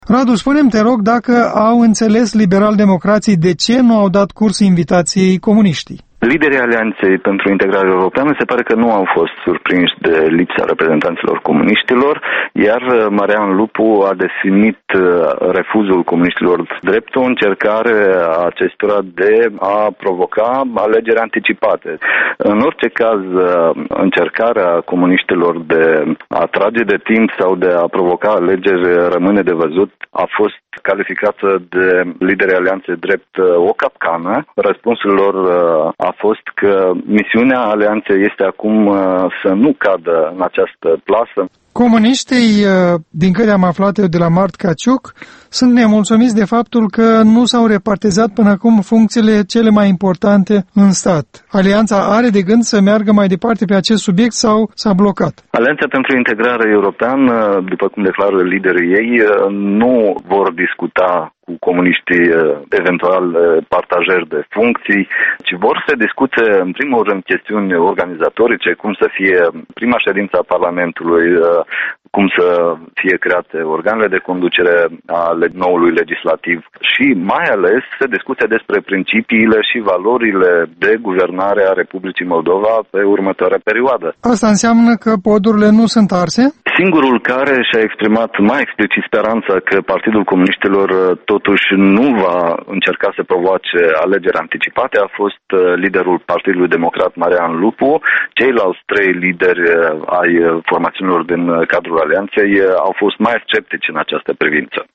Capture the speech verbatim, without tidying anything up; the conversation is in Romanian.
Radu, spune-mi, te rog, dacă au înțeles liberal-democrații de ce nu au dat curs invitației comuniștii. Liderii Alianței pentru Integrare Europeană se pare că nu au fost surprinși de lipsa reprezentanților comuniștilor, iar Marian Lupu a definit refuzul comuniștilor drept o încercare a acestora de a provoca alegeri anticipate. În orice caz, încercarea comuniștilor de a trage de timp sau de a provoca alegeri rămâne de văzut, a fost calificată de liderii Alianței drept o capcană. Răspunsul lor a a fost că misiunea Alianței este acum să nu cadă în această plasă. Comuniștii, din câte am aflat eu de la Mart Caciuc, sunt nemulțumiți de faptul că nu s-au repartizat până acum funcțiile cele mai importante în stat. Alianța are de gând să meargă mai departe pe acest subiect sau s-a blocat? Alianța pentru Integrare Europeană, după cum declară liderii ei, nu vor discuta cu comuniștii eventual partajeri de funcții, ci vor să discute în primul rând chestiuni organizatorice, cum să fie prima ședință a Parlamentului, cum să fie create organele de conducere ale noului legislativ și mai ales să discute despre principiile și valorile de guvernare a Republicii Moldova pe următoarea perioadă. Asta înseamnă că podurile nu sunt arse? Singurul care și-a exprimat mai explicit speranța că Partidul Comuniștilor totuși nu va încerca să provoace alegeri anticipate a fost liderul Partidului Democrat Marian Lupu. Ceilalți trei lideri ai formațiunilor din cadrul Alianței au fost mai sceptici în această privință.